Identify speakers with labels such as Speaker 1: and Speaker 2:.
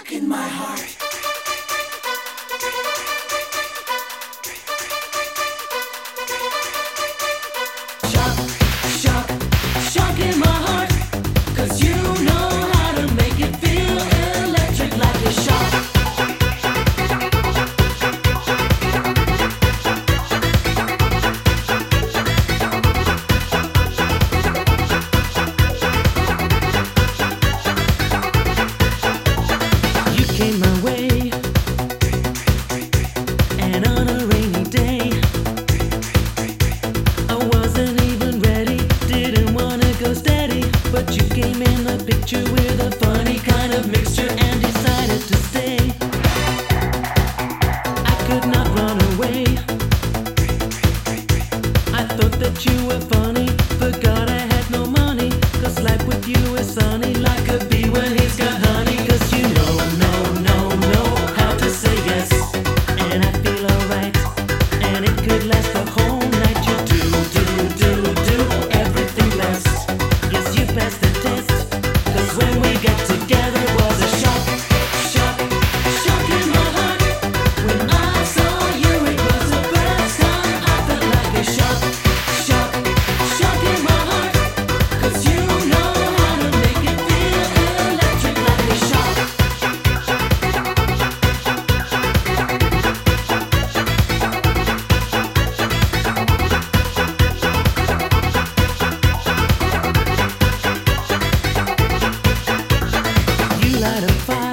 Speaker 1: in my heart. Shock, shock, shock in my heart. 'Cause you know how to make it feel electric like a shock. You came my way, and on a rainy day, I wasn't even ready, didn't wanna go steady, but you came in the picture with a funny kind of mixture and decided to stay. I could not run away. I thought that you were funny, forgot I had no money, 'cause life with you is sunny like a bee when he's got honey. 'Cause you know how to say yes, and I feel alright, and it could last the whole night. You do everything best. Yes, you passed the test, 'cause when we get together it was a shock, shock, shock in my heart. When I saw you it was the first time I felt like a shock, shock, shock in my heart. 'Cause you know how to make it feel electric like a shock. You light a fire